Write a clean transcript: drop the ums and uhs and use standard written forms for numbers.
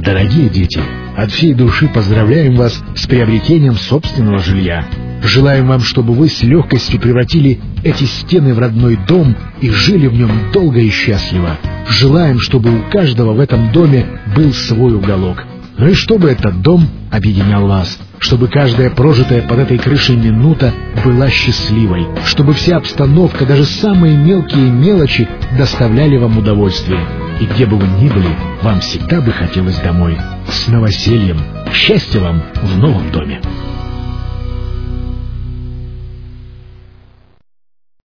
Дорогие дети, от всей души поздравляем вас с приобретением собственного жилья. Желаем вам, чтобы вы с легкостью превратили эти стены в родной дом и жили в нем долго и счастливо. Желаем, чтобы у каждого в этом доме был свой уголок. Ну и чтобы этот дом объединял вас, чтобы каждая прожитая под этой крышей минута была счастливой, чтобы вся обстановка, даже самые мелкие мелочи доставляли вам удовольствие. И где бы вы ни были, вам всегда бы хотелось домой. С новосельем! Счастья вам в новом доме!